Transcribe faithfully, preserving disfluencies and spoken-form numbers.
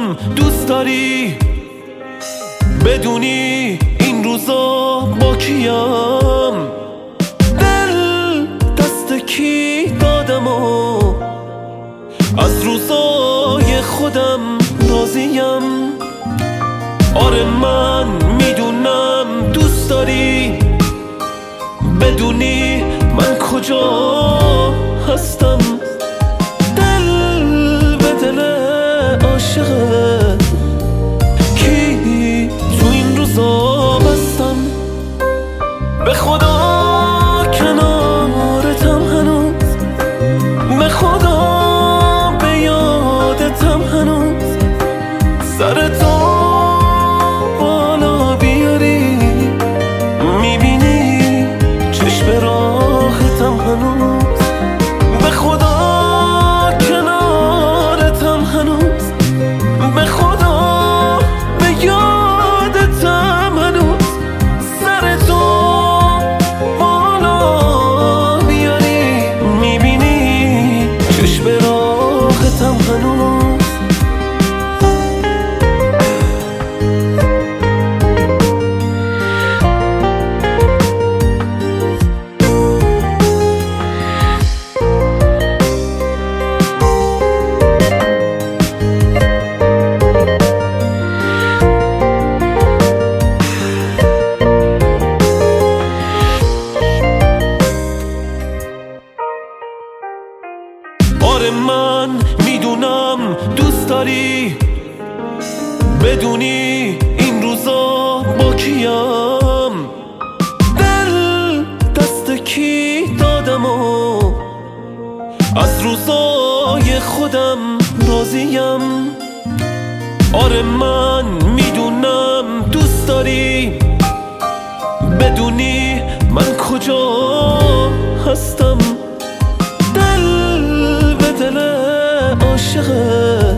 دوست داری بدونی این روزا با کیم، دل دست کی دادم و از روزای خودم راضیم. آره من میدونم دوست داری بدونی من کجا هستم، دل به دل عاشقه کی تو این روزا بستم. به خدا کنارتم هنوز، به خدا به یادتم هنوز، سرتو بالا بیاری میبینی چشم راحتم هنوز. به خدا کنارتم هنوز، به خدا به یادتم هنوز، سرتو بالا بیاری میبینی چشم راحتم هنوز. آره من میدونم دوست داری بدونی این روزا با کیم، دل دست کی دادم و از روزای خودم راضیم. آره من میدونم دوست داری بدونی من کجا هستم، دل به دل عاشقه